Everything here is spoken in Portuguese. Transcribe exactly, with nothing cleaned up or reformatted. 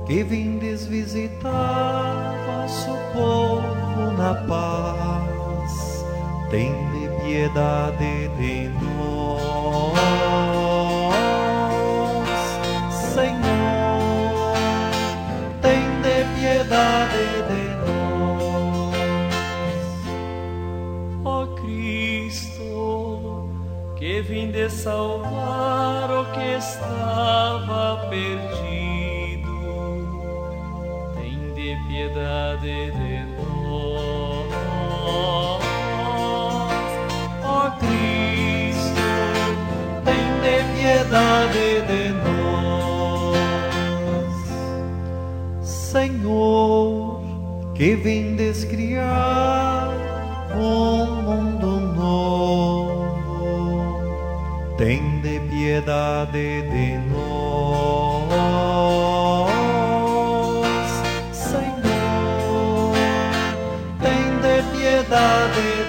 que vindes visitar vosso povo na paz, tende piedade de nós, Senhor, tende piedade de nós. Ó Cristo, que vindes salvar o que estava perdido, piedade de nós. Ó Cristo, tende piedade de nós. Senhor, que vindes criar um mundo novo, tende piedade de nós. Piedade